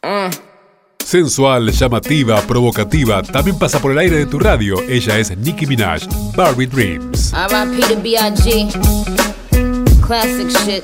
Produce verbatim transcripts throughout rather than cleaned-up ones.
Uh. Sensual, llamativa, provocativa, también pasa por el aire de tu radio. Ella es Nicki Minaj, Barbie Dreams. R I P to B I G Classic shit.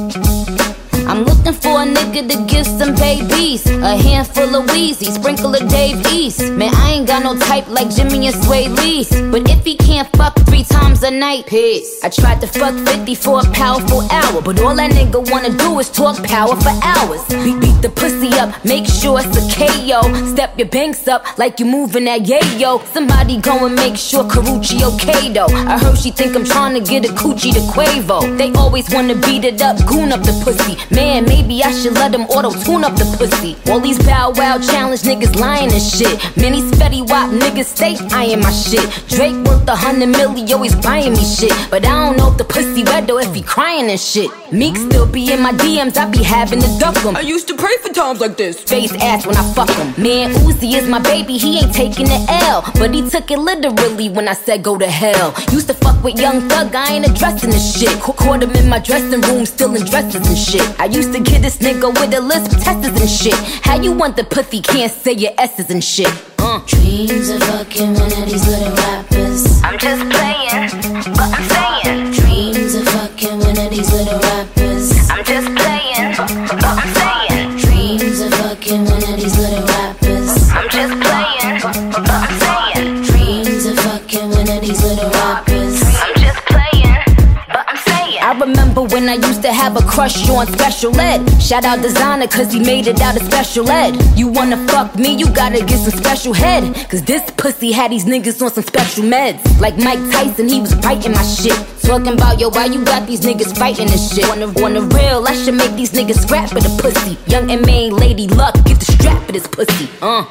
I'm looking for a nigga to give some babies, a handful of Wheezy, sprinkle of Dave East. Man, I ain't got no type like Jimmy and Sway Lee's, but if he can't fuck three times a night, peace. I tried to fuck fifty for a powerful hour, but all that nigga wanna do is talk power for hours. Beat, beat the pussy up, make sure it's a K O. Step your banks up like you moving that yayo. Somebody go and make sure Karuchi okay though. I heard she think I'm trying to get a coochie to Quavo. They always wanna beat it up, goon up the pussy. Man, maybe I should let them auto-tune up the pussy. All these Bow Wow challenge niggas lying and shit. Many Fetty Wap niggas stay eyeing my shit. Drake worth a hundred million, always buying me shit. But I don't know if the pussy wet though, if he crying and shit. Meek still be in my D Ms, I be having to duck him. I used to pray for times like this. Face ass when I fuck him. Man, Uzi is my baby, he ain't taking the L. But he took it literally when I said go to hell. Used to fuck with Young Thug, I ain't addressing this shit. Caught him in my dressing room, still in dresses and shit. I used to get this nigga with a list of testers and shit. How you want the pussy, can't say your S's and shit. uh. Dreams of fucking one of these little rappers. I'm just playing, but I'm saying. Dreams of fucking one of these little rappers. I'm just playing, but I'm saying. Dreams of fucking one of these little rappers. I'm just playing, but I'm saying. Dreams of fucking one of these little rappers. I'm just playing, but I'm saying. I remember when I used to have a crush on Special Ed. Shout out Designer cause he made it out of Special Ed. You wanna fuck me, you gotta get some special head. Cause this pussy had these niggas on some special meds. Like Mike Tyson, he was biting my shit. Talking about, yo, why you got these niggas fighting this shit? On the, on the real, I should make these niggas scrap for the pussy. Young M A Lady Luck, get the strap for this pussy. Uh.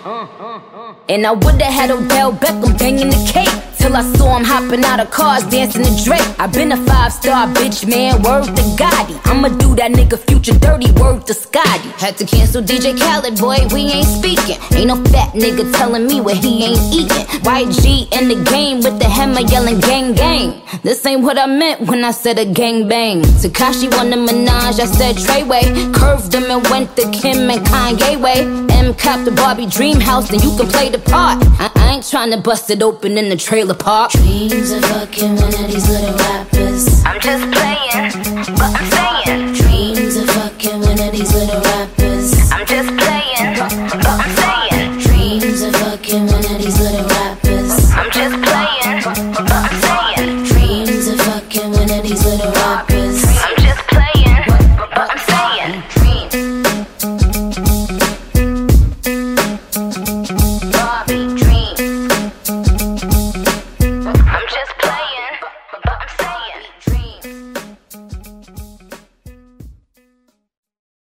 And I would've had Odell Beckham banging the cake. Till I saw him hopping out of cars, dancing to Drake. I been a five-star bitch, man, word to Gotti. I'ma do that nigga Future dirty, word to Scotty. Had to cancel D J Khaled, boy, we ain't speaking. Ain't no fat nigga telling me what he ain't eating. Y G in the game with the hammer yelling gang gang. This ain't what I meant when I said a gang bang. Tekashi won the Minaj, I said Treyway. Curved him and went to Kim and Kanye way. M cop the Barbie dream house, then you can play the part. I, I ain't tryna bust it open in the trailer park. Dreams of fucking one of these little rappers. I'm just playing,